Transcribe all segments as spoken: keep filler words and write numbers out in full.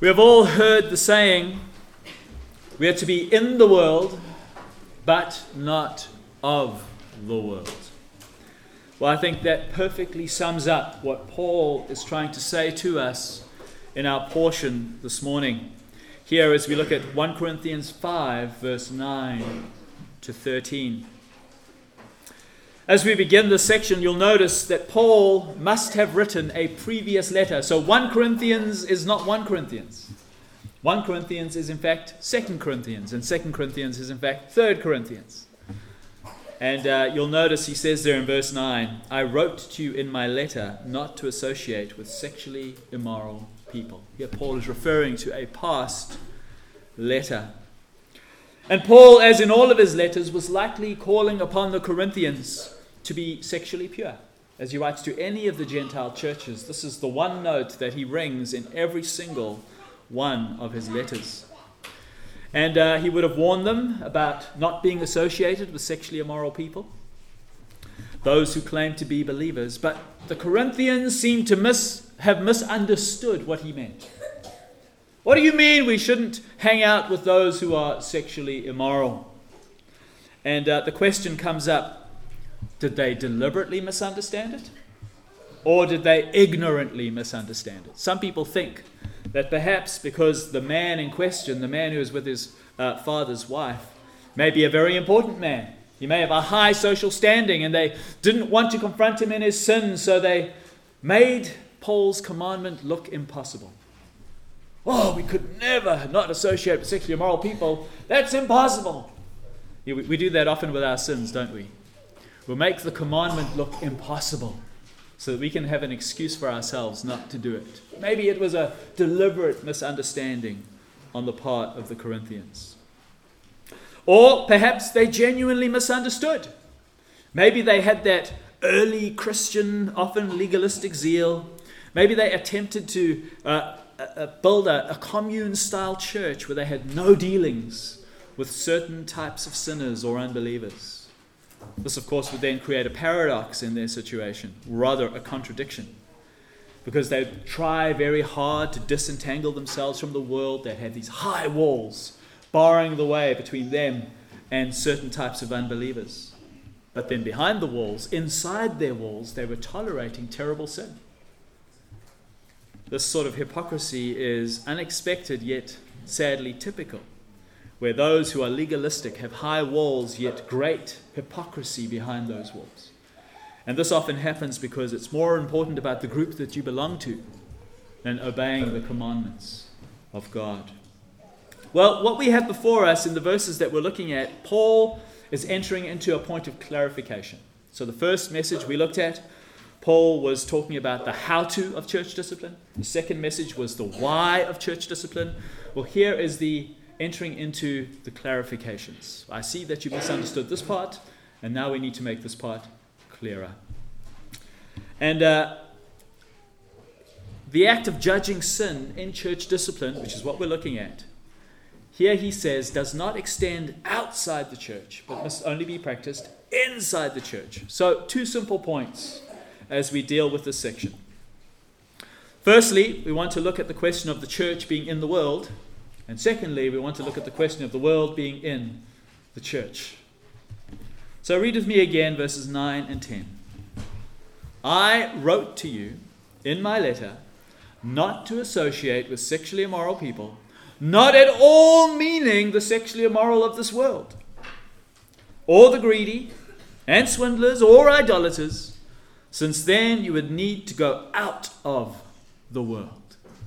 We have all heard the saying, we are to be in the world, but not of the world. Well, I think that perfectly sums up what Paul is trying to say to us in our portion this morning. Here as we look at First Corinthians five, verse nine to thirteen. As we begin this section, you'll notice that Paul must have written a previous letter. So First Corinthians is not First Corinthians. First Corinthians is in fact Second Corinthians, and Second Corinthians is in fact Third Corinthians. And uh, you'll notice he says there in verse nine, I wrote to you in my letter not to associate with sexually immoral people. Here Paul is referring to a past letter. And Paul, as in all of his letters, was likely calling upon the Corinthians to be sexually pure. As he writes to any of the Gentile churches, this is the one note that he rings in every single one of his letters. And uh, he would have warned them about not being associated with sexually immoral people, those who claim to be believers. But the Corinthians seem to mis- have misunderstood what he meant. What do you mean we shouldn't hang out with those who are sexually immoral? And uh, the question comes up, did they deliberately misunderstand it? Or did they ignorantly misunderstand it? Some people think that perhaps because the man in question, the man who is with his uh, father's wife, may be a very important man. He may have a high social standing, and they didn't want to confront him in his sin, so they made Paul's commandment look impossible. Oh, we could never not associate with sexually immoral people. That's impossible. Yeah, we, we do that often with our sins, don't we? We'll make the commandment look impossible so that we can have an excuse for ourselves not to do it. Maybe it was a deliberate misunderstanding on the part of the Corinthians. Or perhaps they genuinely misunderstood. Maybe they had that early Christian, often legalistic zeal. Maybe they attempted to uh, uh, build a, a commune-style church where they had no dealings with certain types of sinners or unbelievers. This, of course, would then create a paradox in their situation, rather a contradiction, because they try very hard to disentangle themselves from the world that had these high walls barring the way between them and certain types of unbelievers. But then behind the walls, inside their walls, they were tolerating terrible sin. This sort of hypocrisy is unexpected yet sadly typical, where those who are legalistic have high walls yet great hypocrisy behind those walls. And this often happens because it's more important about the group that you belong to than obeying the commandments of God. Well, what we have before us in the verses that we're looking at, Paul is entering into a point of clarification. So the first message we looked at, Paul was talking about the how-to of church discipline. The second message was the why of church discipline. Well, here is the entering into the clarifications. I see that you misunderstood this part, and now we need to make this part clearer. And uh, the act of judging sin in church discipline, which is what we're looking at, here he says does not extend outside the church, but must only be practiced inside the church. So two simple points as we deal with this section. Firstly, we want to look at the question of the church being in the world. And secondly, we want to look at the question of the world being in the church. So read with me again verses nine and ten. I wrote to you in my letter not to associate with sexually immoral people, not at all meaning the sexually immoral of this world, or the greedy, and swindlers, or idolaters, since then you would need to go out of the world.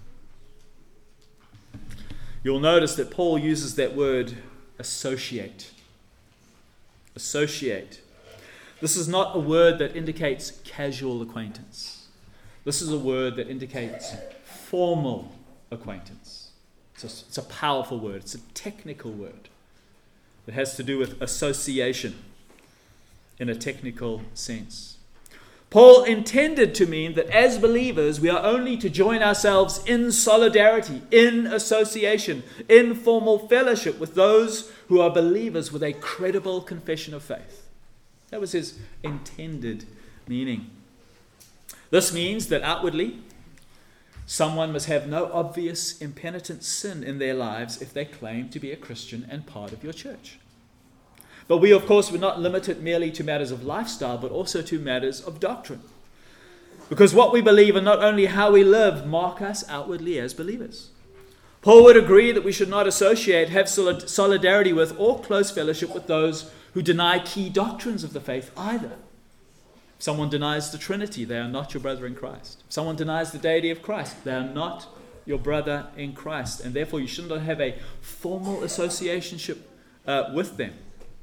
You'll notice that Paul uses that word associate. Associate. This is not a word that indicates casual acquaintance. This is a word that indicates formal acquaintance. It's a, it's a powerful word. It's a technical word. It has to do with association in a technical sense. Paul intended to mean that as believers, we are only to join ourselves in solidarity, in association, in formal fellowship with those who are believers with a credible confession of faith. That was his intended meaning. This means that outwardly, Someone must have no obvious impenitent sin in their lives if they claim to be a Christian and part of your church. But we, of course, would not limit it merely to matters of lifestyle, but also to matters of doctrine. Because what we believe and not only how we live mark us outwardly as believers. Paul would agree that we should not associate, have solidarity with, or close fellowship with those who deny key doctrines of the faith either. If someone denies the Trinity, they are not your brother in Christ. If someone denies the deity of Christ, they are not your brother in Christ. And therefore you should not have a formal associationship uh, with them.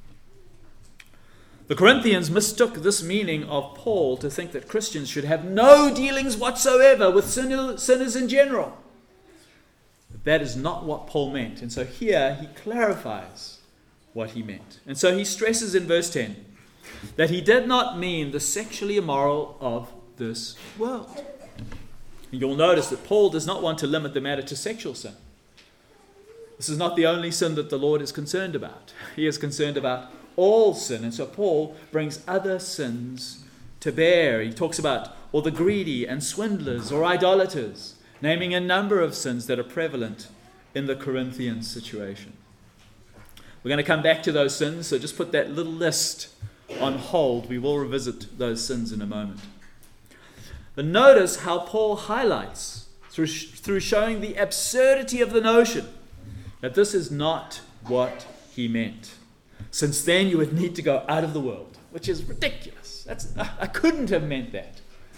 The Corinthians mistook this meaning of Paul to think that Christians should have no dealings whatsoever with sinners in general. But that is not what Paul meant. And so here he clarifies what he meant. And so he stresses in verse ten that he did not mean the sexually immoral of this world. You'll notice that Paul does not want to limit the matter to sexual sin. This is not the only sin that the Lord is concerned about. He is concerned about all sin. And so Paul brings other sins to bear. He talks about all the greedy and swindlers or idolaters, naming a number of sins that are prevalent in the Corinthian situation. We're going to come back to those sins, so just put that little list on hold. We will revisit those sins in a moment. But notice how Paul highlights, through, through showing the absurdity of the notion, that this is not what he meant. Since then you would need to go out of the world, which is ridiculous. That's, I couldn't have meant that.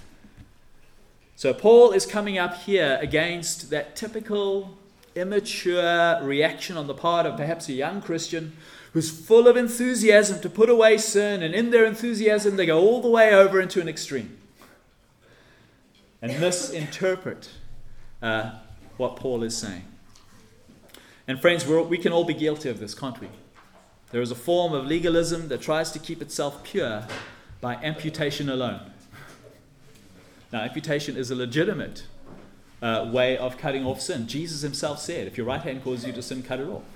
So Paul is coming up here against that typical immature reaction on the part of perhaps a young Christian who's full of enthusiasm to put away sin, and in their enthusiasm they go all the way over into an extreme and misinterpret uh, what Paul is saying. And friends, we're, we can all be guilty of this, can't we? There is a form of legalism that tries to keep itself pure by amputation alone. Now, amputation is a legitimate uh, way of cutting off sin. Jesus himself said, if your right hand causes you to sin, cut it off.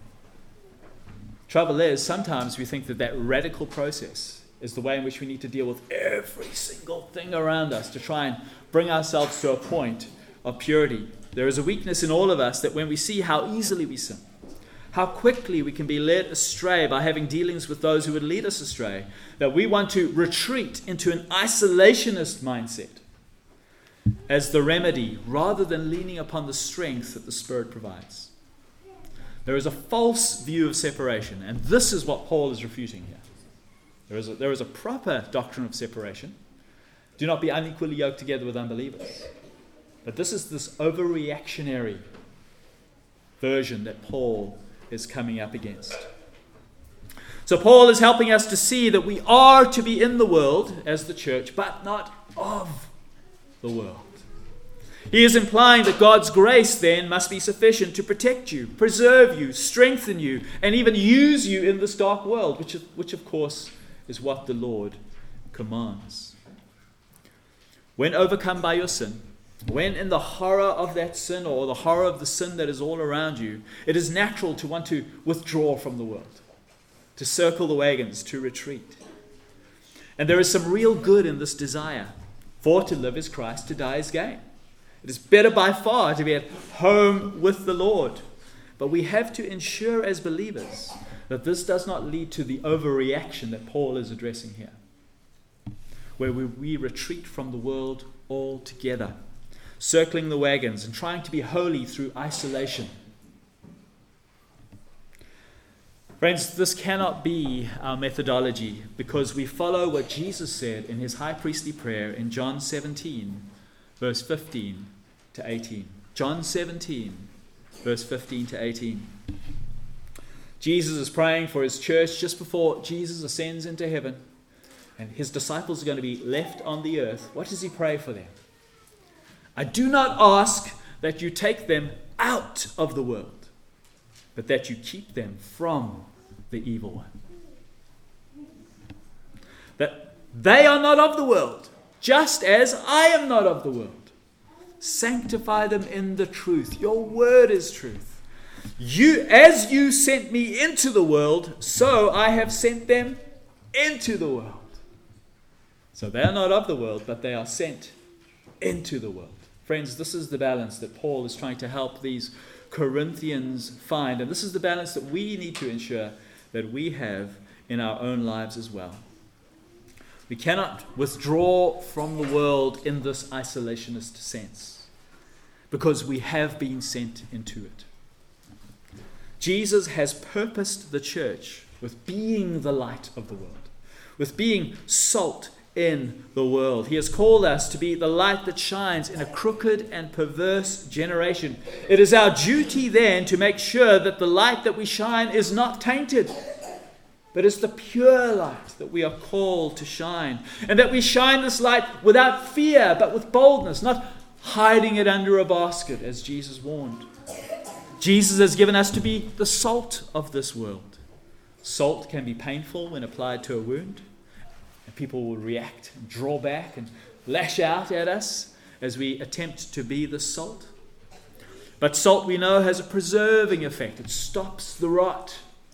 Trouble is, sometimes we think that that radical process is the way in which we need to deal with every single thing around us to try and bring ourselves to a point of purity. There is a weakness in all of us that when we see how easily we sin, how quickly we can be led astray by having dealings with those who would lead us astray, that we want to retreat into an isolationist mindset as the remedy rather than leaning upon the strength that the Spirit provides. There is a false view of separation, and this is what Paul is refuting here. There is a, there is a proper doctrine of separation. Do not be unequally yoked together with unbelievers. But this is this overreactionary version that Paul is coming up against. So Paul is helping us to see that we are to be in the world as the church, but not of the world. He is implying that God's grace then must be sufficient to protect you, preserve you, strengthen you, and even use you in this dark world, which, which of course is what the Lord commands. When overcome by your sin, when in the horror of that sin or the horror of the sin that is all around you, it is natural to want to withdraw from the world, to circle the wagons, to retreat. And there is some real good in this desire. For to live is Christ, to die is gain. It is better by far to be at home with the Lord. But we have to ensure as believers that this does not lead to the overreaction that Paul is addressing here, where we, we retreat from the world altogether, circling the wagons and trying to be holy through isolation. Friends, this cannot be our methodology, because we follow what Jesus said in his high priestly prayer in John seventeen, verse fifteen to eighteen. John seventeen, verse fifteen to eighteen. Jesus is praying for his church just before Jesus ascends into heaven, and his disciples are going to be left on the earth. What does he pray for them? I do not ask that you take them out of the world, but that you keep them from the evil one. That they are not of the world, just as I am not of the world. Sanctify them in the truth. Your word is truth. You, as you sent me into the world, so I have sent them into the world. So they are not of the world, but they are sent into the world. Friends, this is the balance that Paul is trying to help these Corinthians find. And this is the balance that we need to ensure that we have in our own lives as well. We cannot withdraw from the world in this isolationist sense, because we have been sent into it. Jesus has purposed the church with being the light of the world, with being salt in the world. He has called us to be the light that shines in a crooked and perverse generation. It is our duty then to make sure that the light that we shine is not tainted, but it's the pure light that we are called to shine. And that we shine this light without fear, but with boldness, not hiding it under a basket, as Jesus warned. Jesus has given us to be the salt of this world. Salt can be painful when applied to a wound, and people will react and draw back and lash out at us as we attempt to be the salt. But salt, we know, has a preserving effect. It stops the rot.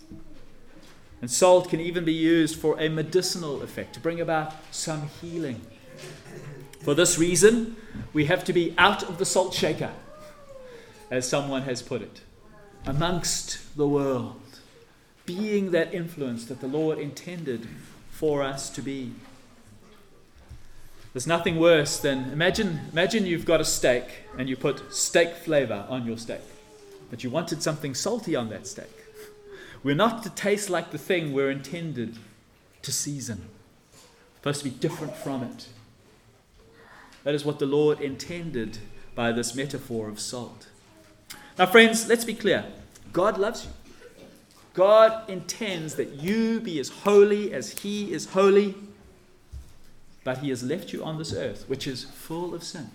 And salt can even be used for a medicinal effect, to bring about some healing. For this reason, we have to be out of the salt shaker, as someone has put it, amongst the world, being that influence that the Lord intended for us to be. There's nothing worse than, imagine, imagine you've got a steak and you put steak flavor on your steak, but you wanted something salty on that steak. We're not to taste like the thing we're intended to season. We're supposed to be different from it. That is what the Lord intended by this metaphor of salt. Now, friends, let's be clear. God loves you. God intends that you be as holy as He is holy, but He has left you on this earth, which is full of sin,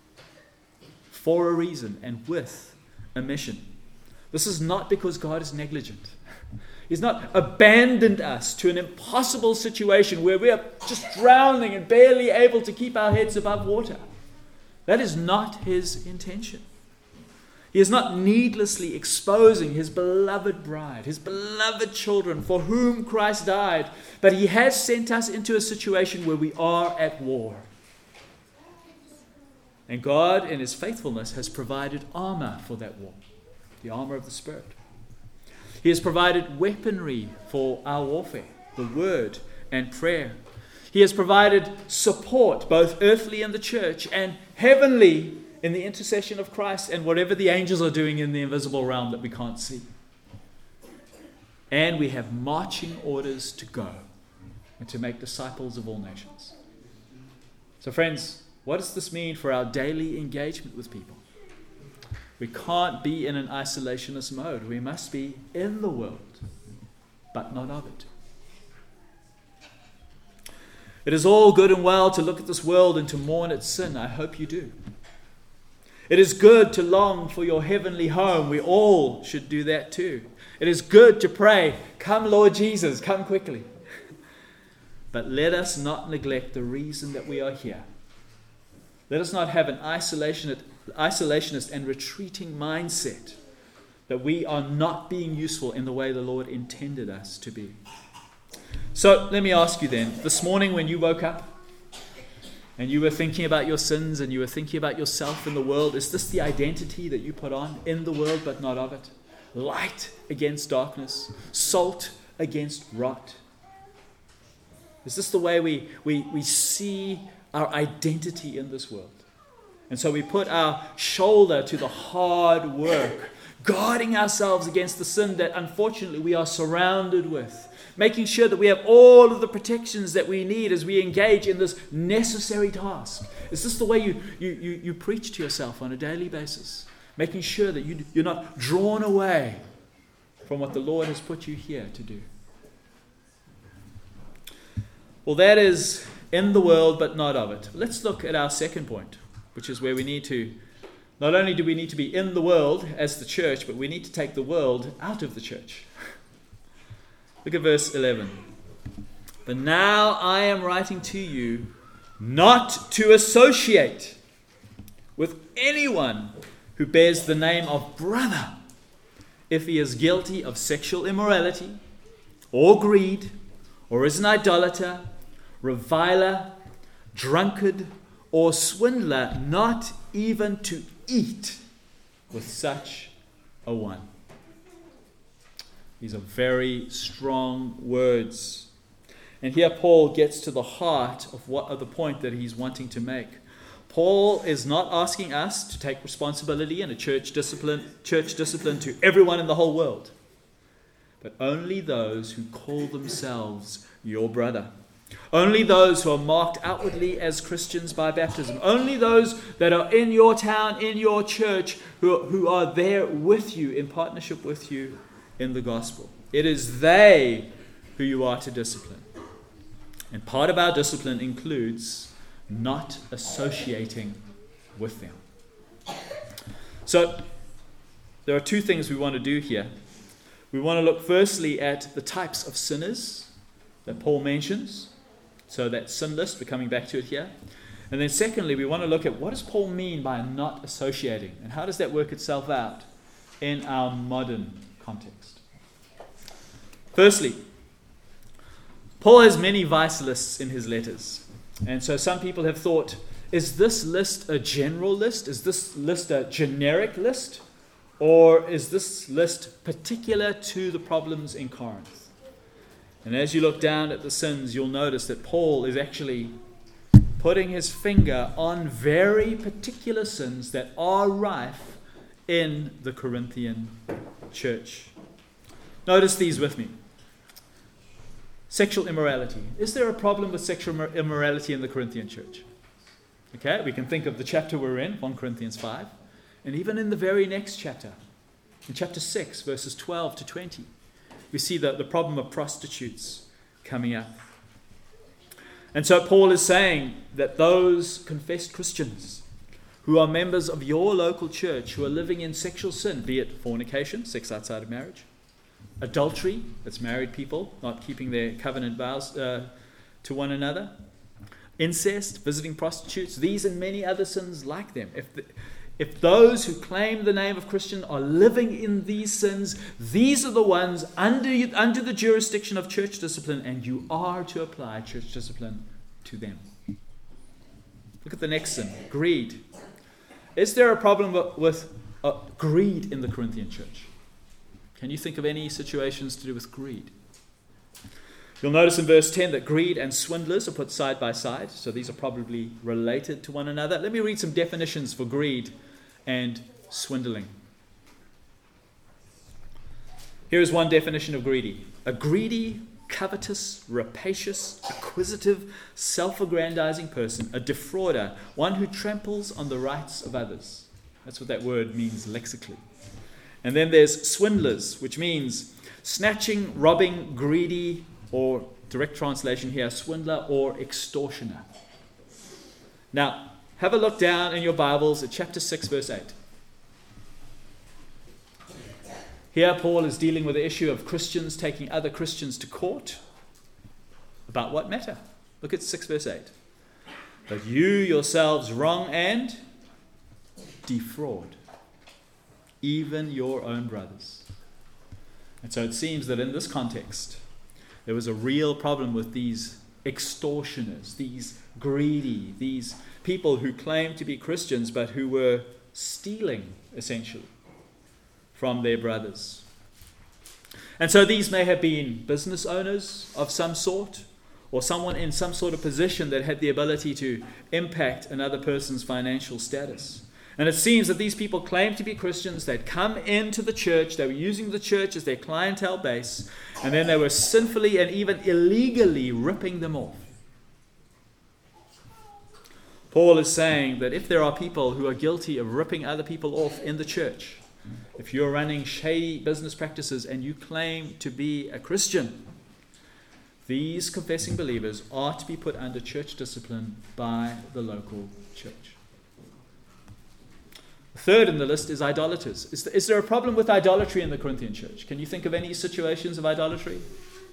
for a reason and with a mission. This is not because God is negligent. He's not abandoned us to an impossible situation where we are just drowning and barely able to keep our heads above water. That is not His intention. He is not needlessly exposing His beloved bride, His beloved children for whom Christ died, but He has sent us into a situation where we are at war. And God, in His faithfulness, has provided armor for that war, the armor of the Spirit. He has provided weaponry for our warfare, the word and prayer. He has provided support, both earthly in the church and heavenly in the intercession of Christ and whatever the angels are doing in the invisible realm that we can't see. And we have marching orders to go and to make disciples of all nations. So friends, what does this mean for our daily engagement with people? We can't be in an isolationist mode. We must be in the world, but not of it. It is all good and well to look at this world and to mourn its sin. I hope you do. It is good to long for your heavenly home. We all should do that too. It is good to pray, "Come, Lord Jesus, come quickly." But let us not neglect the reason that we are here. Let us not have an isolationist, isolationist and retreating mindset that we are not being useful in the way the Lord intended us to be. So let me ask you then, this morning when you woke up and you were thinking about your sins and you were thinking about yourself in the world, is this the identity that you put on? In the world but not of it. Light against darkness. Salt against rot. Is this the way we, we, we see our identity in this world? And so we put our shoulder to the hard work, guarding ourselves against the sin that unfortunately we are surrounded with, making sure that we have all of the protections that we need as we engage in this necessary task. Is this the way you, you, you, you preach to yourself on a daily basis? Making sure that you, you're not drawn away from what the Lord has put you here to do. Well, that is in the world, but not of it. Let's look at our second point, which is where we need to, not only do we need to be in the world as the church, but we need to take the world out of the church. Look at verse eleven. But now I am writing to you not to associate with anyone who bears the name of brother if he is guilty of sexual immorality or greed or is an idolater, reviler, drunkard, or swindler, not even to eat with such a one. These are very strong words. And here Paul gets to the heart of what of the point that he's wanting to make. Paul is not asking us to take responsibility in a church discipline, church discipline to everyone in the whole world, but only those who call themselves your brother. Only those who are marked outwardly as Christians by baptism. Only those that are in your town, in your church, who, who are there with you, in partnership with you in the gospel. It is they who you are to discipline. And part of our discipline includes not associating with them. So, there are two things we want to do here. We want to look firstly at the types of sinners that Paul mentions. So that sin list, we're coming back to it here. And then secondly, we want to look at what does Paul mean by not associating? And how does that work itself out in our modern context? Firstly, Paul has many vice lists in his letters. And so some people have thought, is this list a general list? Is this list a generic list? Or is this list particular to the problems in Corinth? And as you look down at the sins, you'll notice that Paul is actually putting his finger on very particular sins that are rife in the Corinthian church. Notice these with me. Sexual immorality. Is there a problem with sexual immorality in the Corinthian church? Okay, we can think of the chapter we're in, First Corinthians five, and even in the very next chapter, in chapter six, verses twelve to twenty. We see the, the problem of prostitutes coming up. And so Paul is saying that those confessed Christians who are members of your local church, who are living in sexual sin, be it fornication, sex outside of marriage, adultery, that's married people not keeping their covenant vows uh, to one another, incest, visiting prostitutes, these and many other sins like them. If the, If those who claim the name of Christian are living in these sins, these are the ones under, under the jurisdiction of church discipline, and you are to apply church discipline to them. Look at the next sin, greed. Is there a problem with uh, greed in the Corinthian church? Can you think of any situations to do with greed? You'll notice in verse ten that greed and swindlers are put side by side, so these are probably related to one another. Let me read some definitions for greed and swindling. Here is one definition of greedy. A greedy, covetous, rapacious, acquisitive, self-aggrandizing person, a defrauder, one who tramples on the rights of others. That's what that word means lexically. And then there's swindlers, which means snatching, robbing, greedy, or direct translation here, swindler or extortioner. Now, have a look down in your Bibles at chapter six, verse eight. Here Paul is dealing with the issue of Christians taking other Christians to court. About what matter? Look at six, verse eight. But you yourselves wrong and defraud even your own brothers. And so it seems that in this context, there was a real problem with these extortioners, these greedy, these people who claimed to be Christians but who were stealing, essentially, from their brothers. And so these may have been business owners of some sort, or someone in some sort of position that had the ability to impact another person's financial status. And it seems that these people claimed to be Christians. They'd come into the church. They were using the church as their clientele base. And then they were sinfully and even illegally ripping them off. Paul is saying that if there are people who are guilty of ripping other people off in the church, if you're running shady business practices and you claim to be a Christian, these confessing believers are to be put under church discipline by the local church. Third in the list is idolaters. Is, is there a problem with idolatry in the Corinthian church? Can you think of any situations of idolatry?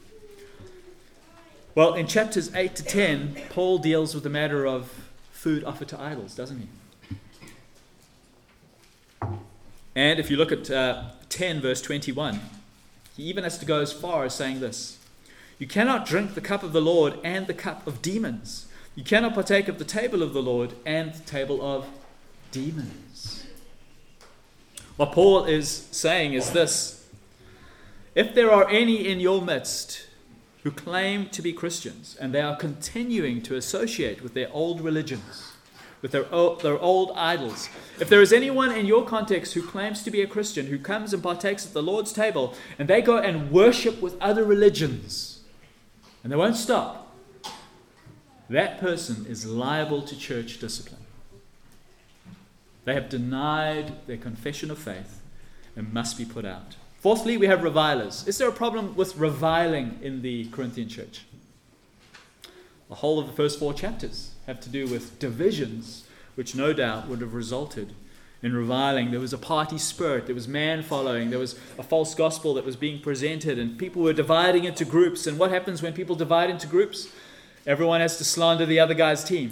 Well, in chapters eight to ten, Paul deals with the matter of food offered to idols, doesn't he? And if you look at uh, ten, verse twenty-one, he even has to go as far as saying this: you cannot drink the cup of the Lord and the cup of demons. You cannot partake of the table of the Lord and the table of demons. What Paul is saying is this: if there are any in your midst who claim to be Christians and they are continuing to associate with their old religions, with their old, their old idols, if there is anyone in your context who claims to be a Christian, who comes and partakes at the Lord's table, and they go and worship with other religions, and they won't stop, that person is liable to church discipline. They have denied their confession of faith and must be put out. Fourthly, we have revilers. Is there a problem with reviling in the Corinthian church? The whole of the first four chapters have to do with divisions, which no doubt would have resulted in reviling. There was a party spirit, there was man following, there was a false gospel that was being presented, and people were dividing into groups. And what happens when people divide into groups? Everyone has to slander the other guy's team.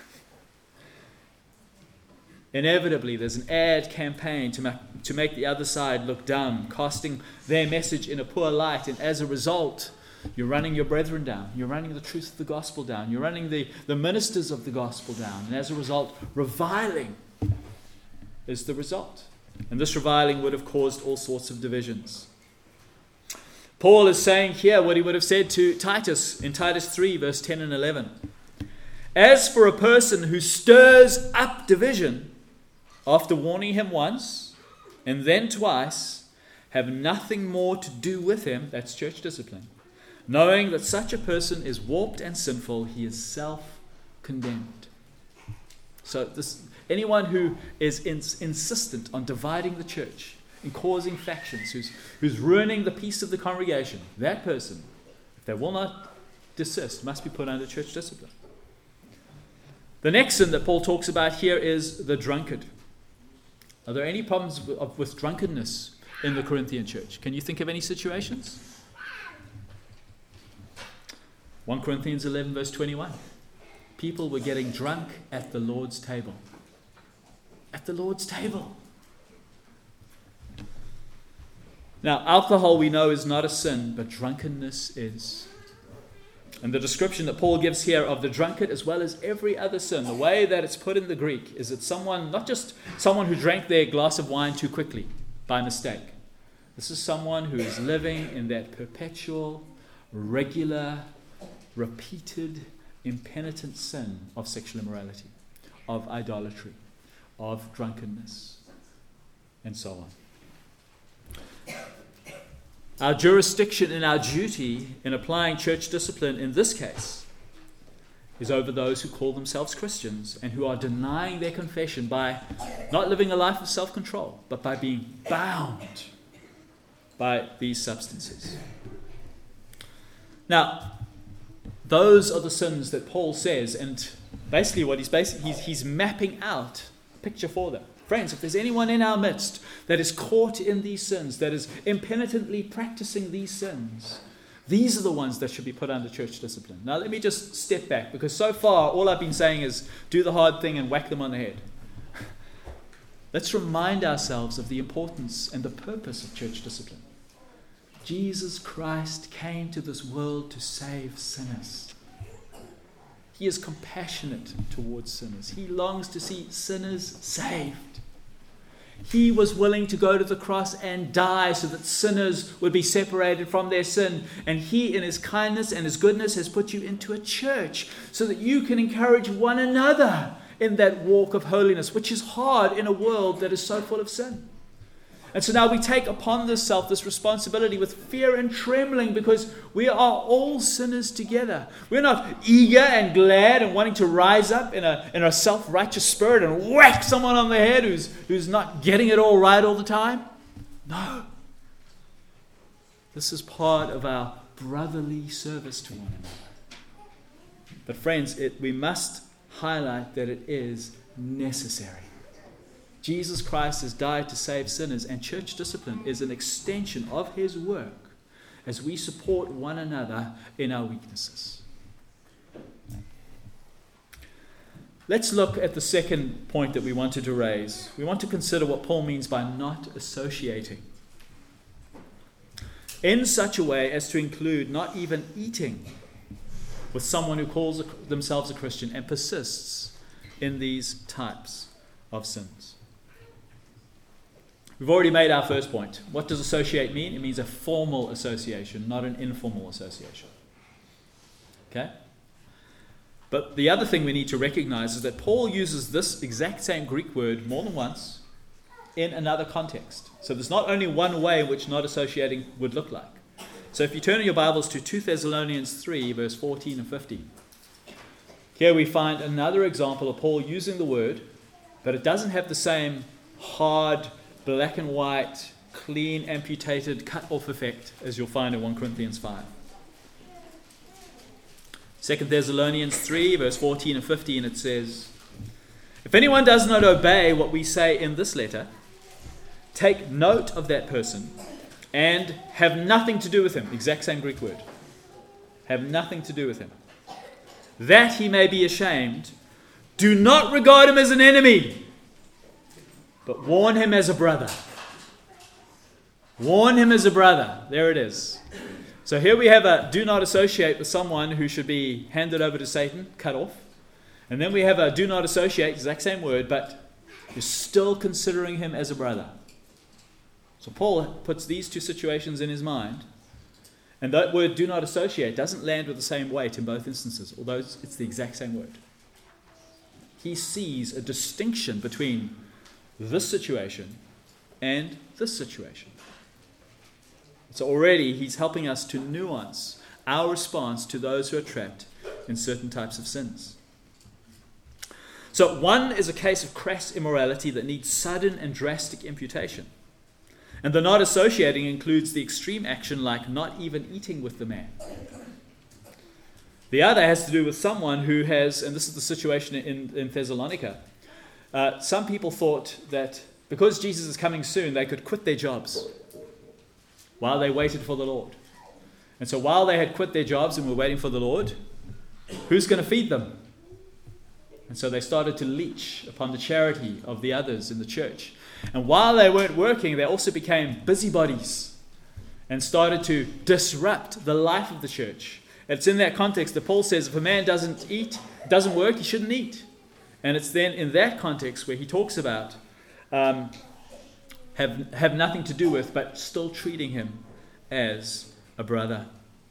Inevitably, there's an ad campaign to make, to make the other side look dumb, casting their message in a poor light, and as a result, you're running your brethren down. You're running the truth of the gospel down. You're running the, the ministers of the gospel down. And as a result, reviling is the result. And this reviling would have caused all sorts of divisions. Paul is saying here what he would have said to Titus in Titus three, verse ten and eleven. As for a person who stirs up division, after warning him once and then twice, have nothing more to do with him, that's church discipline. Knowing that such a person is warped and sinful, he is self-condemned. So this, anyone who is ins- insistent on dividing the church and causing factions, who's, who's ruining the peace of the congregation, that person, if they will not desist, must be put under church discipline. The next sin that Paul talks about here is the drunkard. Are there any problems with, with drunkenness in the Corinthian church? Can you think of any situations? First Corinthians eleven, verse twenty-one. People were getting drunk at the Lord's table. At the Lord's table. Now, alcohol we know is not a sin, but drunkenness is. And the description that Paul gives here of the drunkard, as well as every other sin, the way that it's put in the Greek, is that someone, not just someone who drank their glass of wine too quickly by mistake. This is someone who is living in that perpetual, regular, repeated, impenitent sin of sexual immorality, of idolatry, of drunkenness, and so on. Our jurisdiction and our duty in applying church discipline in this case is over those who call themselves Christians and who are denying their confession by not living a life of self-control, but by being bound by these substances. Now, those are the sins that Paul says, and basically what he's basically he's, he's mapping out a picture for them. Friends, if there's anyone in our midst that is caught in these sins, that is impenitently practicing these sins, these are the ones that should be put under church discipline. Now let me just step back, because so far all I've been saying is do the hard thing and whack them on the head. Let's remind ourselves of the importance and the purpose of church discipline. Jesus Christ came to this world to save sinners. He is compassionate towards sinners. He longs to see sinners saved. He was willing to go to the cross and die so that sinners would be separated from their sin. And he, in his kindness and his goodness, has put you into a church so that you can encourage one another in that walk of holiness, which is hard in a world that is so full of sin. And so now we take upon this self this responsibility with fear and trembling, because we are all sinners together. We're not eager and glad and wanting to rise up in a, in a self-righteous spirit and whack someone on the head who's, who's not getting it all right all the time. No. This is part of our brotherly service to one another. But friends, it, we must highlight that it is necessary. Jesus Christ has died to save sinners, and church discipline is an extension of his work as we support one another in our weaknesses. Let's look at the second point that we wanted to raise. We want to consider what Paul means by not associating in such a way as to include not even eating with someone who calls themselves a Christian and persists in these types of sins. We've already made our first point. What does associate mean? It means a formal association, not an informal association. Okay? But the other thing we need to recognize is that Paul uses this exact same Greek word more than once in another context. So there's not only one way in which not associating would look like. So if you turn in your Bibles to Second Thessalonians three, verse fourteen and fifteen, here we find another example of Paul using the word, but it doesn't have the same hard, black and white, clean, amputated, cut-off effect as you'll find in First Corinthians five. Second Thessalonians three, verse fourteen and fifteen, it says, "If anyone does not obey what we say in this letter, take note of that person and have nothing to do with him." Exact same Greek word. Have nothing to do with him. "That he may be ashamed. Do not regard him as an enemy, but warn him as a brother." Warn him as a brother. There it is. So here we have a do not associate with someone who should be handed over to Satan, cut off. And then we have a do not associate, exact same word, but you're still considering him as a brother. So Paul puts these two situations in his mind. And that word do not associate doesn't land with the same weight in both instances, although it's, it's the exact same word. He sees a distinction between this situation and this situation. So already he's helping us to nuance our response to those who are trapped in certain types of sins. So one is a case of crass immorality that needs sudden and drastic imputation. And the not associating includes the extreme action like not even eating with the man. The other has to do with someone who has, and this is the situation in, in Thessalonica, uh, some people thought that because Jesus is coming soon, they could quit their jobs while they waited for the Lord. And so while they had quit their jobs and were waiting for the Lord, who's going to feed them? And so they started to leech upon the charity of the others in the church. And while they weren't working, they also became busybodies and started to disrupt the life of the church. It's in that context that Paul says if a man doesn't eat, doesn't work, he shouldn't eat. And it's then in that context where he talks about um, have, have nothing to do with, but still treating him as a brother.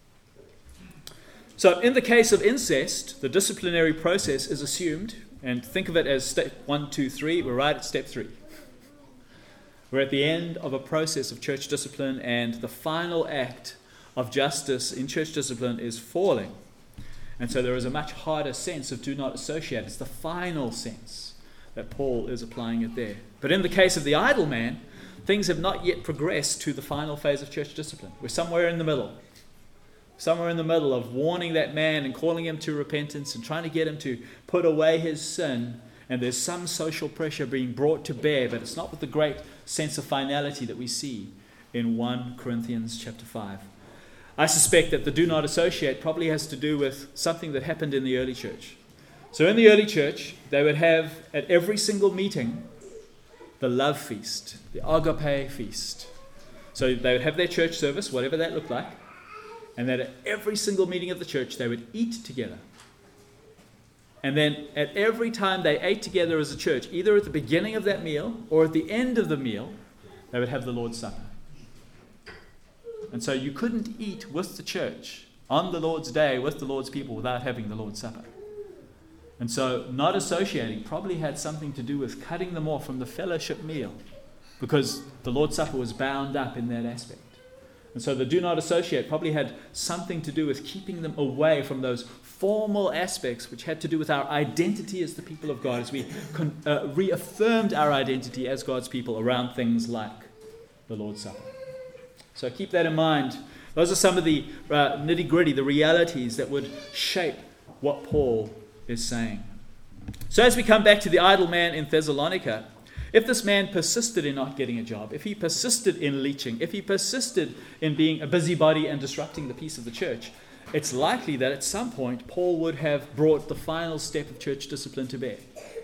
So in the case of incest, the disciplinary process is assumed, and think of it as step one, two, three. We're right at step three. We're at the end of a process of church discipline, and the final act of justice in church discipline is falling. And so there is a much harder sense of do not associate. It's the final sense that Paul is applying it there. But in the case of the idle man, things have not yet progressed to the final phase of church discipline. We're somewhere in the middle. Somewhere in the middle of warning that man and calling him to repentance and trying to get him to put away his sin. And there's some social pressure being brought to bear, but it's not with the great sense of finality that we see in First Corinthians chapter five. I suspect that the do not associate probably has to do with something that happened in the early church. So in the early church, they would have at every single meeting the love feast, the agape feast. So they would have their church service, whatever that looked like, and that at every single meeting of the church, they would eat together. And then at every time they ate together as a church, either at the beginning of that meal or at the end of the meal, they would have the Lord's Supper. And so you couldn't eat with the church on the Lord's day with the Lord's people without having the Lord's Supper. And so not associating probably had something to do with cutting them off from the fellowship meal, because the Lord's Supper was bound up in that aspect. And so the do not associate probably had something to do with keeping them away from those formal aspects which had to do with our identity as the people of God, as we con- uh, reaffirmed our identity as God's people around things like the Lord's Supper. So keep that in mind. Those are some of the uh, nitty-gritty, the realities that would shape what Paul is saying. So as we come back to the idle man in Thessalonica, if this man persisted in not getting a job, if he persisted in leeching, if he persisted in being a busybody and disrupting the peace of the church, it's likely that at some point Paul would have brought the final step of church discipline to bear.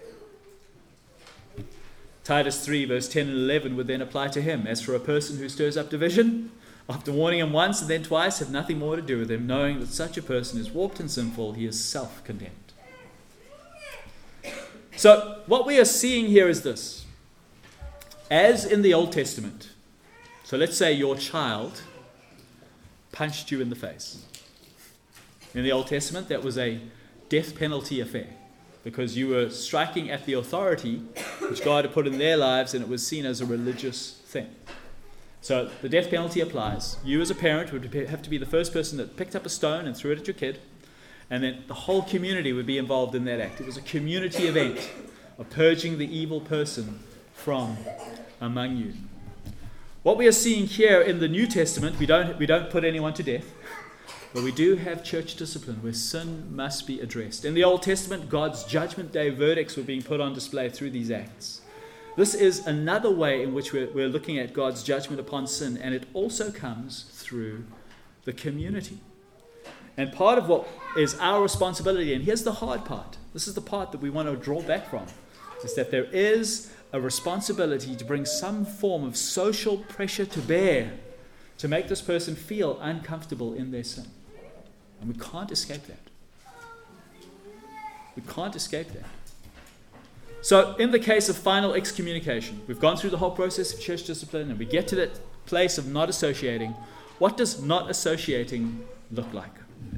Titus three, verse ten and eleven would then apply to him. As for a person who stirs up division, after warning him once and then twice, have nothing more to do with him, knowing that such a person is warped and sinful, he is self-condemned. So what we are seeing here is this. As in the Old Testament, so let's say your child punched you in the face. In the Old Testament, that was a death penalty affair because you were striking at the authority which God had put in their lives, and it was seen as a religious thing. So the death penalty applies. You as a parent would have to be the first person that picked up a stone and threw it at your kid, and then the whole community would be involved in that act. It was a community event of purging the evil person from among you. What we are seeing here in the New Testament, we don't we don't put anyone to death, but we do have church discipline where sin must be addressed. In the Old Testament, God's judgment day verdicts were being put on display through these acts. This is another way in which we're, we're looking at God's judgment upon sin, and it also comes through the community. And part of what is our responsibility, and here's the hard part, this is the part that we want to draw back from, is that there is a responsibility to bring some form of social pressure to bear to make this person feel uncomfortable in their sin. And we can't escape that. We can't escape that. So in the case of final excommunication, we've gone through the whole process of church discipline and we get to that place of not associating. What does not associating look like?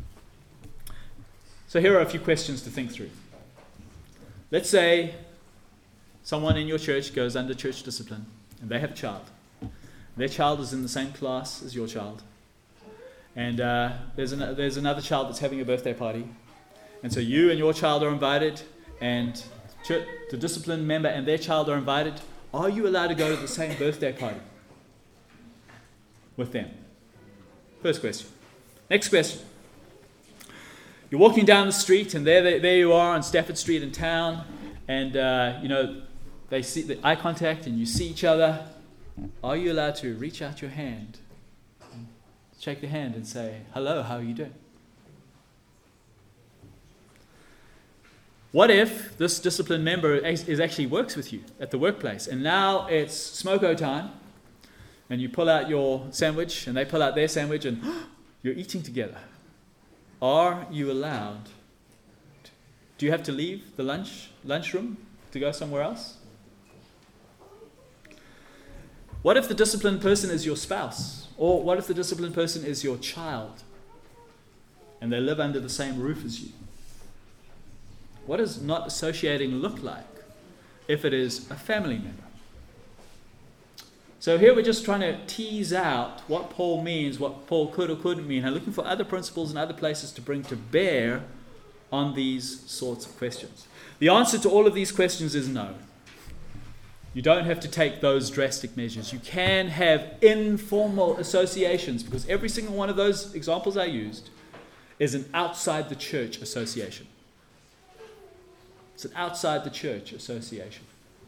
So here are a few questions to think through. Let's say someone in your church goes under church discipline and they have a child. Their child is in the same class as your child. And uh, there's, an, there's another child that's having a birthday party. And so you and your child are invited, and church, the disciplined member and their child are invited. Are you allowed to go to the same birthday party with them? First question. Next question. You're walking down the street, and there, there, there you are on Stafford Street in town, and uh, you know they see the eye contact, and you see each other. Are you allowed to reach out your hand, shake the hand, and say, "Hello, how are you doing?" What if this disciplined member is actually works with you at the workplace, and now it's smoko time, and you pull out your sandwich, and they pull out their sandwich, and you're eating together? Are you allowed? To, do you have to leave the lunch lunchroom to go somewhere else? What if the disciplined person is your spouse? Or what if the disciplined person is your child, and they live under the same roof as you? What does not associating look like if it is a family member? So here we're just trying to tease out what Paul means, what Paul could or couldn't mean, and looking for other principles and other places to bring to bear on these sorts of questions. The answer to all of these questions is no. You don't have to take those drastic measures. You can have informal associations, because every single one of those examples I used is an outside the church association. It's an outside the church association.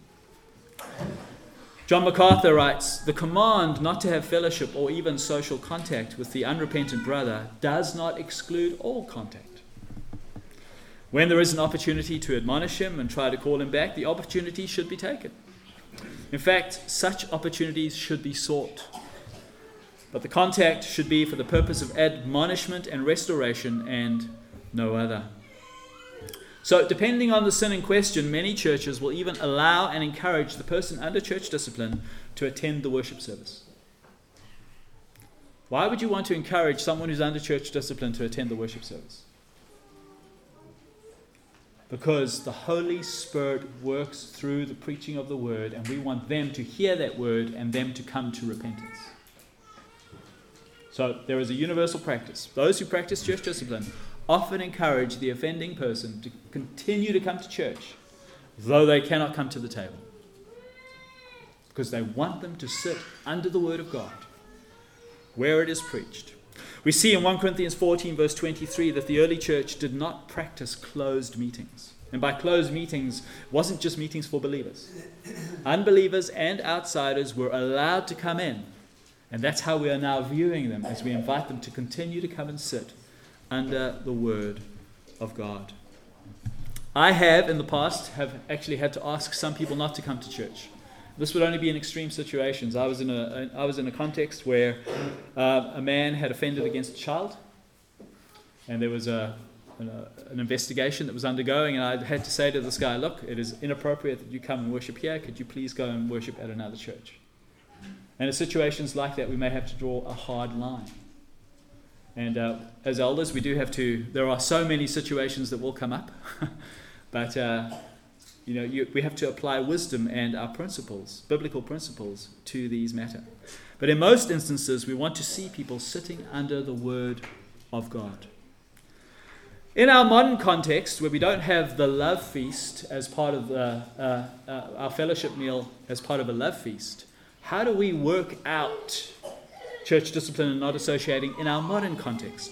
John MacArthur writes, "The command not to have fellowship or even social contact with the unrepentant brother does not exclude all contact. When there is an opportunity to admonish him and try to call him back, the opportunity should be taken. In fact, such opportunities should be sought. But the contact should be for the purpose of admonishment and restoration and no other." So, depending on the sin in question, many churches will even allow and encourage the person under church discipline to attend the worship service. Why would you want to encourage someone who's under church discipline to attend the worship service? Because the Holy Spirit works through the preaching of the word, and we want them to hear that word and them to come to repentance. So, there is a universal practice. Those who practice church discipline often encourage the offending person to continue to come to church, though they cannot come to the table, because they want them to sit under the word of God, where it is preached. We see in First Corinthians fourteen, verse twenty-three, that the early church did not practice closed meetings. And by closed meetings, it wasn't just meetings for believers. Unbelievers and outsiders were allowed to come in. And that's how we are now viewing them, as we invite them to continue to come and sit under the word of God. I have in the past have actually had to ask some people not to come to church. This would only be in extreme situations. I was in a I was in a context where uh, a man had offended against a child, and there was a an, uh, an investigation that was undergoing, and I had to say to this guy, look, it is inappropriate that you come and worship here. Could you please go and worship at another church? And in situations like that, we may have to draw a hard line. And uh, as elders, we do have to, there are so many situations that will come up, but uh, you know, you, we have to apply wisdom and our principles, biblical principles, to these matters. But in most instances, we want to see people sitting under the word of God. In our modern context, where we don't have the love feast as part of the, uh, uh, our fellowship meal as part of a love feast, how do we work out church discipline and not associating in our modern context?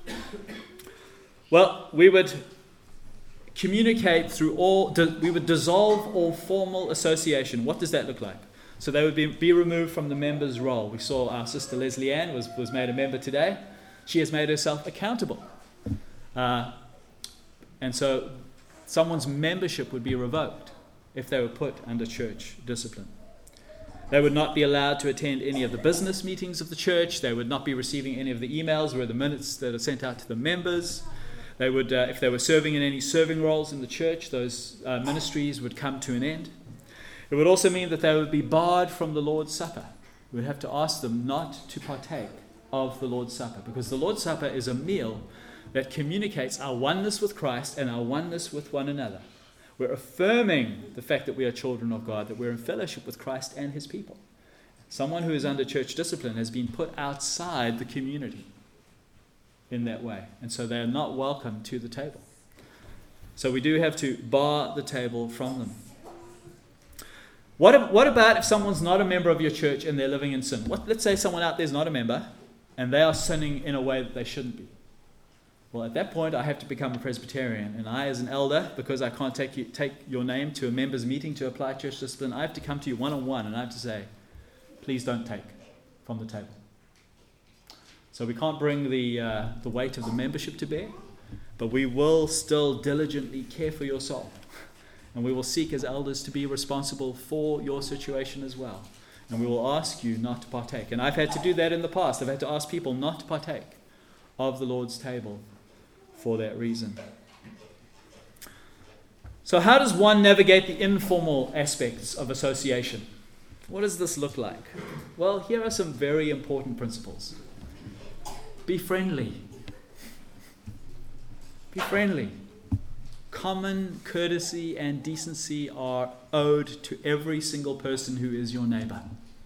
Well, we would communicate through all, we would dissolve all formal association. What does that look like? So they would be, be removed from the member's role. We saw our sister Leslie Ann was, was made a member today. She has made herself accountable. Uh, and so someone's membership would be revoked if they were put under church discipline. They would not be allowed to attend any of the business meetings of the church. They would not be receiving any of the emails or the minutes that are sent out to the members. They would, uh, if they were serving in any serving roles in the church, those uh, ministries would come to an end. It would also mean that they would be barred from the Lord's Supper. We would have to ask them not to partake of the Lord's Supper, because the Lord's Supper is a meal that communicates our oneness with Christ and our oneness with one another. We're affirming the fact that we are children of God, that we're in fellowship with Christ and his people. Someone who is under church discipline has been put outside the community in that way, and so they are not welcome to the table. So we do have to bar the table from them. What, what about if someone's not a member of your church and they're living in sin? What, let's say someone out there is not a member and they are sinning in a way that they shouldn't be. Well, at that point, I have to become a Presbyterian. And I, as an elder, because I can't take you, take your name to a members' meeting to apply church discipline, I have to come to you one-on-one and I have to say, please don't take from the table. So we can't bring the, uh, the weight of the membership to bear, but we will still diligently care for your soul. And we will seek as elders to be responsible for your situation as well. And we will ask you not to partake. And I've had to do that in the past. I've had to ask people not to partake of the Lord's table for that reason. So how does one navigate the informal aspects of association? What does this look like? Well, here are some very important principles. Be friendly. Be friendly. Common courtesy and decency are owed to every single person who is your neighbor.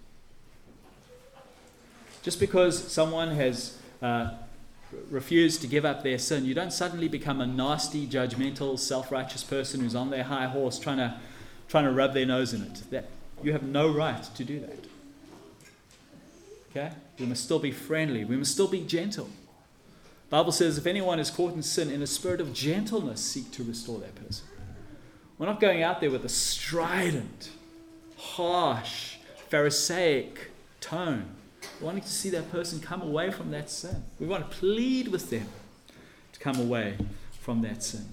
Just because someone has uh, refused to give up their sin, you don't suddenly become a nasty, judgmental, self-righteous person who's on their high horse trying to trying to rub their nose in it. That you have no right to do that. Okay? We must still be friendly. We must still be gentle. The Bible says, if anyone is caught in sin, in a spirit of gentleness, seek to restore that person. We're not going out there with a strident, harsh, Pharisaic tone. We're wanting to see that person come away from that sin. We want to plead with them to come away from that sin.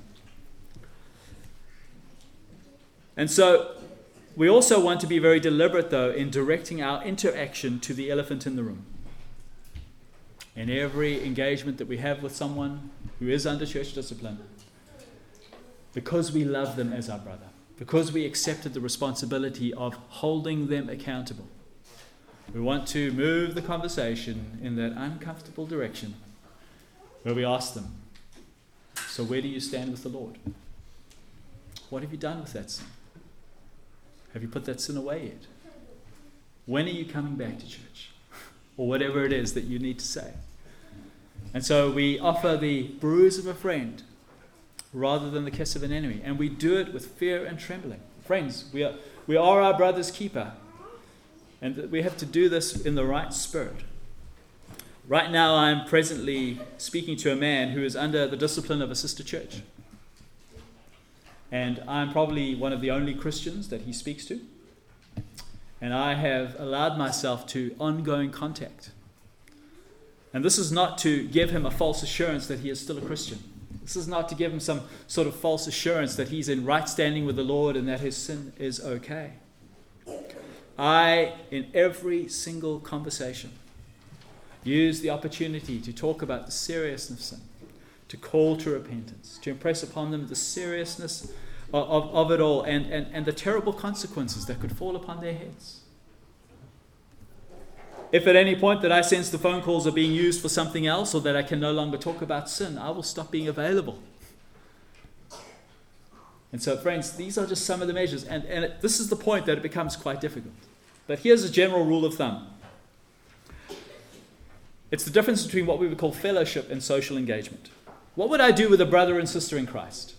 And so, we also want to be very deliberate, though, in directing our interaction to the elephant in the room. In every engagement that we have with someone who is under church discipline, because we love them as our brother, because we accepted the responsibility of holding them accountable, we want to move the conversation in that uncomfortable direction where we ask them, so where do you stand with the Lord? What have you done with that sin? Have you put that sin away yet? When are you coming back to church? Or whatever it is that you need to say. And so we offer the bruise of a friend rather than the kiss of an enemy. And we do it with fear and trembling. Friends, we are, we are our brother's keeper. And we have to do this in the right spirit. Right now I'm presently speaking to a man who is under the discipline of a sister church. And I'm probably one of the only Christians that he speaks to. And I have allowed myself to ongoing contact. And this is not to give him a false assurance that he is still a Christian. This is not to give him some sort of false assurance that he's in right standing with the Lord and that his sin is okay. I, in every single conversation, use the opportunity to talk about the seriousness of sin, to call to repentance, to impress upon them the seriousness of, of, of it all and, and, and the terrible consequences that could fall upon their heads. If at any point that I sense the phone calls are being used for something else, or that I can no longer talk about sin, I will stop being available. And so, friends, these are just some of the measures. And, and it, this is the point that it becomes quite difficult. But here's a general rule of thumb. It's the difference between what we would call fellowship and social engagement. What would I do with a brother and sister in Christ?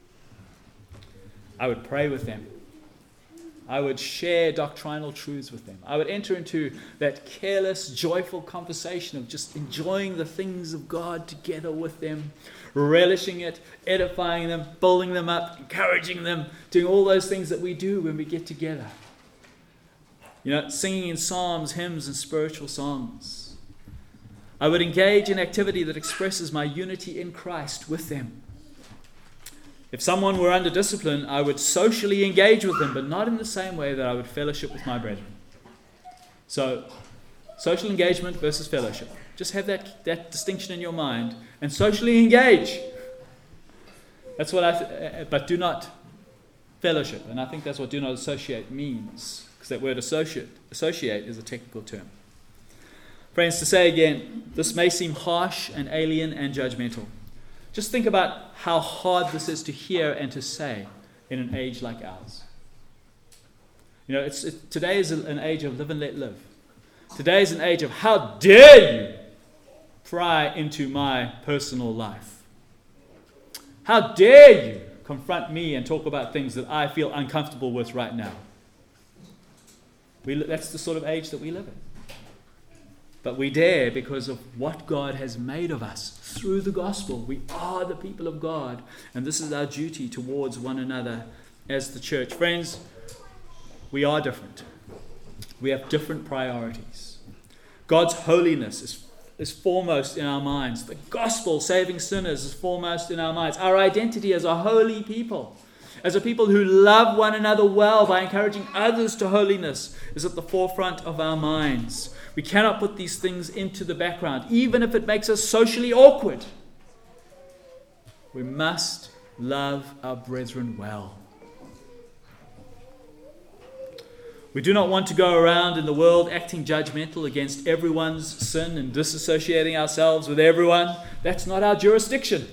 I would pray with them. I would share doctrinal truths with them. I would enter into that careless, joyful conversation of just enjoying the things of God together with them, relishing it, edifying them, building them up, encouraging them, doing all those things that we do when we get together. You know, singing in psalms, hymns, and spiritual songs. I would engage in activity that expresses my unity in Christ with them. If someone were under discipline, I would socially engage with them, but not in the same way that I would fellowship with my brethren. So, social engagement versus fellowship. Just have that, that distinction in your mind and socially engage. That's what I, th- but do not fellowship. And I think that's what do not associate means, because that word associate, associate is a technical term. Friends, to say again, this may seem harsh and alien and judgmental. Just think about how hard this is to hear and to say in an age like ours. You know, it's, it, today is an age of live and let live. Today is an age of how dare you pry into my personal life. How dare you confront me and talk about things that I feel uncomfortable with right now. We, that's the sort of age that we live in. But we dare because of what God has made of us through the gospel. We are the people of God, and this is our duty towards one another as the church. Friends, we are different. We have different priorities. God's holiness is, is foremost in our minds. The gospel, saving sinners, is foremost in our minds. Our identity as a holy people, as a people who love one another well by encouraging others to holiness, is at the forefront of our minds. We cannot put these things into the background, even if it makes us socially awkward. We must love our brethren well. We do not want to go around in the world acting judgmental against everyone's sin and disassociating ourselves with everyone. That's not our jurisdiction.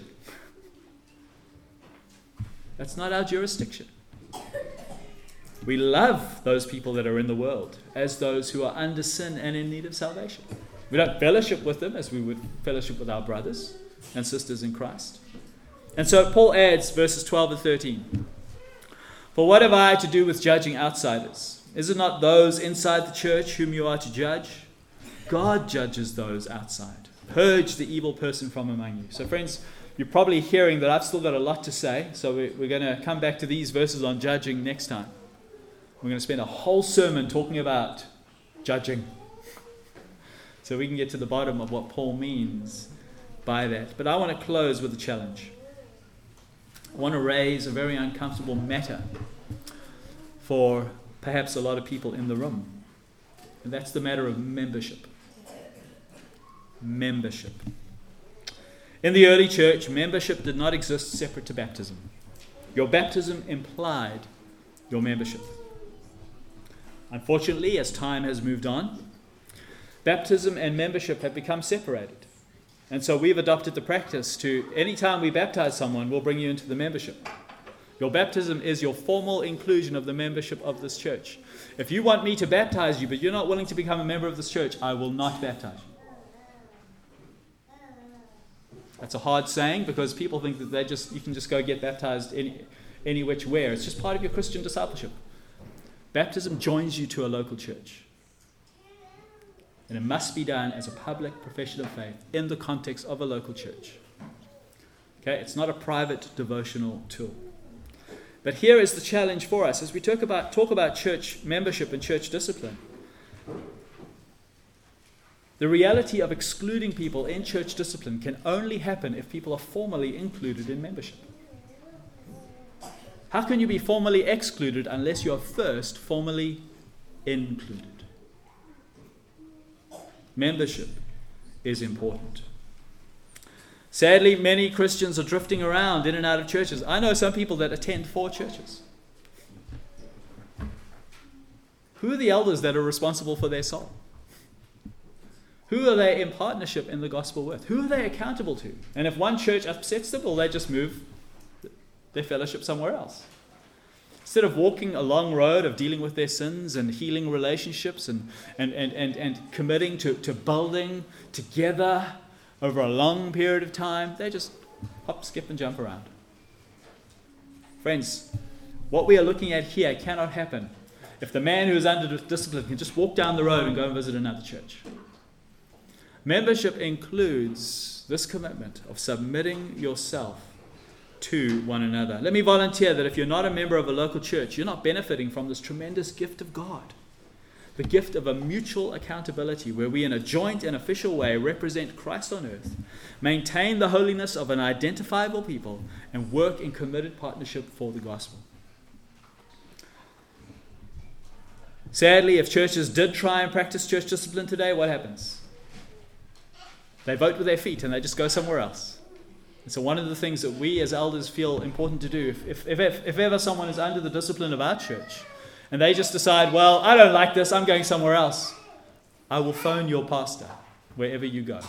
That's not our jurisdiction. We love those people that are in the world as those who are under sin and in need of salvation. We don't fellowship with them as we would fellowship with our brothers and sisters in Christ. And so Paul adds verses twelve and thirteen. For what have I to do with judging outsiders? Is it not those inside the church whom you are to judge? God judges those outside. Purge the evil person from among you. So friends, you're probably hearing that I've still got a lot to say. So we're going to come back to these verses on judging next time. We're going to spend a whole sermon talking about judging, so we can get to the bottom of what Paul means by that. But I want to close with a challenge. I want to raise a very uncomfortable matter for perhaps a lot of people in the room. And that's the matter of membership. Membership. In the early church, membership did not exist separate to baptism. Your baptism implied your membership. Unfortunately, as time has moved on, baptism and membership have become separated. And so we've adopted the practice to, any time we baptize someone, we'll bring you into the membership. Your baptism is your formal inclusion of the membership of this church. If you want me to baptize you, but you're not willing to become a member of this church, I will not baptize you. That's a hard saying because people think that they just you can just go get baptized any, any which where. It's just part of your Christian discipleship. Baptism joins you to a local church. And it must be done as a public profession of faith in the context of a local church. Okay, it's not a private devotional tool. But here is the challenge for us as we talk about talk about church membership and church discipline. The reality of excluding people in church discipline can only happen if people are formally included in membership. How can you be formally excluded unless you are first formally included? Membership is important. Sadly, many Christians are drifting around in and out of churches. I know some people that attend four churches. Who are the elders that are responsible for their soul? Who are they in partnership in the gospel with? Who are they accountable to? And if one church upsets them, well, they just move their fellowship somewhere else. Instead of walking a long road of dealing with their sins and healing relationships and, and, and, and, and committing to, to building together over a long period of time, they just hop, skip, and jump around. Friends, what we are looking at here cannot happen if the man who is under discipline can just walk down the road and go and visit another church. Membership includes this commitment of submitting yourself to one another. Let me volunteer that if you're not a member of a local church, you're not benefiting from this tremendous gift of God. The gift of a mutual accountability where we in a joint and official way represent Christ on earth, maintain the holiness of an identifiable people, and work in committed partnership for the gospel. Sadly, if churches did try and practice church discipline today, what happens? They vote with their feet and they just go somewhere else. And so one of the things that we as elders feel important to do, if, if, if, if ever someone is under the discipline of our church, and they just decide, well, I don't like this, I'm going somewhere else, I will phone your pastor wherever you go.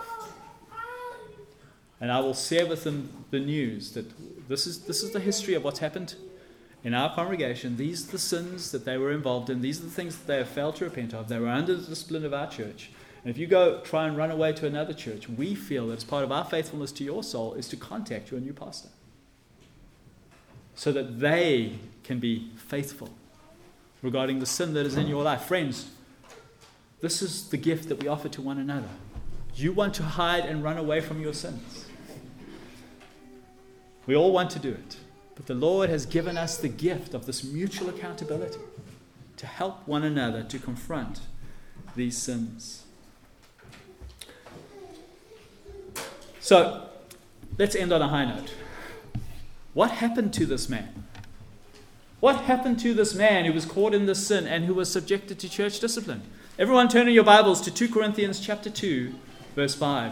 And I will share with them the news that this is this is the history of what's happened in our congregation. These are the sins that they were involved in. These are the things that they have failed to repent of. They were under the discipline of our church. And if you go try and run away to another church, we feel that it's part of our faithfulness to your soul is to contact your new pastor so that they can be faithful regarding the sin that is in your life. Friends, this is the gift that we offer to one another. You want to hide and run away from your sins. We all want to do it. But the Lord has given us the gift of this mutual accountability to help one another to confront these sins. So, let's end on a high note. What happened to this man? What happened to this man who was caught in this sin and who was subjected to church discipline? Everyone turn in your Bibles to Second Corinthians chapter two, verse five.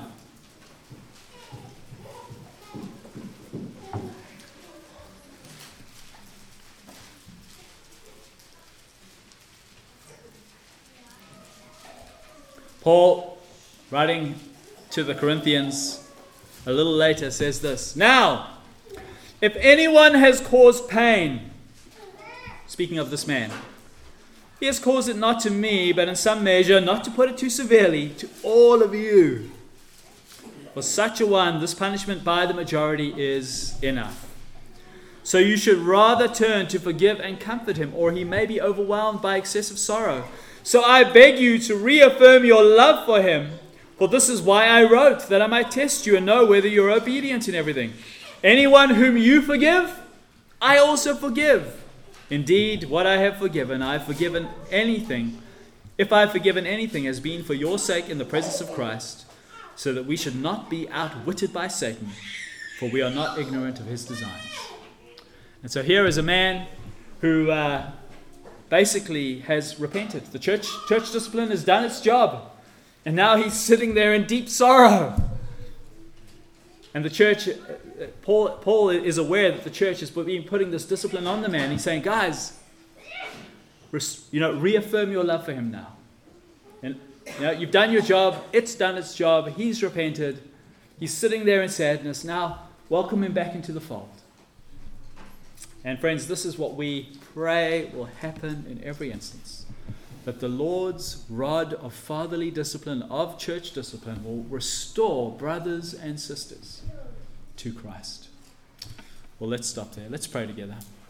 Paul, writing to the Corinthians a little later, says this: Now, if anyone has caused pain, speaking of this man, he has caused it not to me, but in some measure, not to put it too severely, to all of you. For such a one, this punishment by the majority is enough. So you should rather turn to forgive and comfort him, or he may be overwhelmed by excessive sorrow. So I beg you to reaffirm your love for him, for this is why I wrote, that I might test you and know whether you're obedient in everything. Anyone whom you forgive, I also forgive. Indeed, what I have forgiven, I have forgiven anything. If I have forgiven anything, has been for your sake in the presence of Christ, so that we should not be outwitted by Satan, for we are not ignorant of his designs. And so here is a man who uh, basically has repented. The church church discipline has done its job, and now he's sitting there in deep sorrow. And the church, Paul, Paul is aware that the church has been putting this discipline on the man. He's saying, guys, you know, reaffirm your love for him now. And you know, you've done your job. It's done its job. He's repented. He's sitting there in sadness. Now, welcome him back into the fold. And friends, this is what we pray will happen in every instance. That the Lord's rod of fatherly discipline, of church discipline, will restore brothers and sisters to Christ. Well, let's stop there. Let's pray together.